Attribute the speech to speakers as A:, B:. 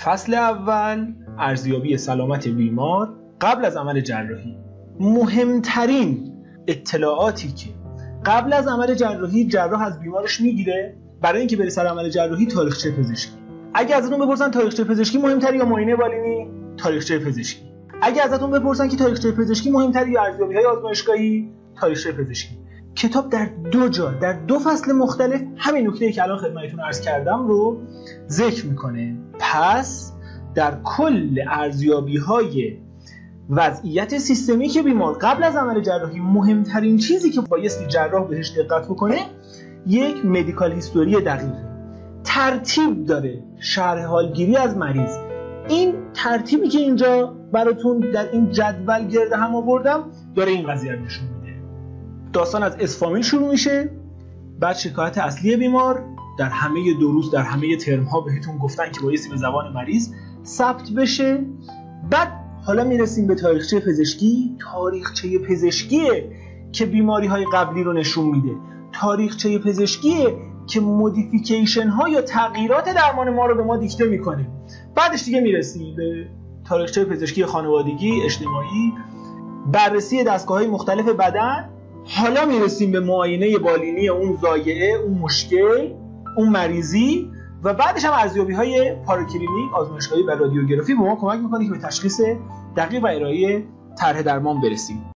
A: فصل اول، ارزیابی سلامت بیمار قبل از عمل جراحی. مهمترین اطلاعاتی که قبل از عمل جراحی جراح از بیمارش میگیره برای اینکه بره سر عمل جراحی، تاریخچه پزشکی. اگه ازتون بپرسن تاریخچه پزشکی مهمتره یا معاینه بالینی، تاریخچه پزشکی. اگه ازتون بپرسن که تاریخچه پزشکی مهمتره یا ارزیابی‌های آزمایشگاهی، تاریخچه پزشکی. کتاب در 2 جا در 2 فصل مختلف همین نکته‌ای که الان خدمتتون عرض کردم رو ذکر میکنه. پس در کل ارزیابی‌های وضعیت سیستمیک بیمار قبل از عمل جراحی، مهمترین چیزی که بایستی جراح بهش دقت بکنه یک مدیکال هیستوری دقیقه. ترتیب داره شرح حالگیری از مریض. این ترتیبی که اینجا براتون در این جدول گرد هم آوردم داره این قضیه رو نشون میده. داستان از اسفامیل شروع میشه، بعد شکایت اصلی بیمار در همه دروس، در همه ترم ها بهتون گفتن که بایستی به زبان مریض ثبت بشه. بعد حالا میرسیم به تاریخچه پزشکی. تاریخچه پزشکیه که بیماری های قبلی رو نشون میده. تاریخچه پزشکیه که مودیفیکیشن ها یا تغییرات درمان ما رو به ما دیکته میکنه. بعدش دیگه میرسیم به تاریخچه پزشکی خانوادگی، اجتماعی، بررسی دستگاه‌های مختلف بدن. حالا میرسیم به معاینه بالینی اون ضایعه، اون مشکل، اون مریضی، و بعدش هم ارزیابی‌های پاراکلینیک، آزمایشگاهی و رادیوگرافی به ما کمک میکنه که به تشخیص دقیق و ارائه طرح درمان برسیم.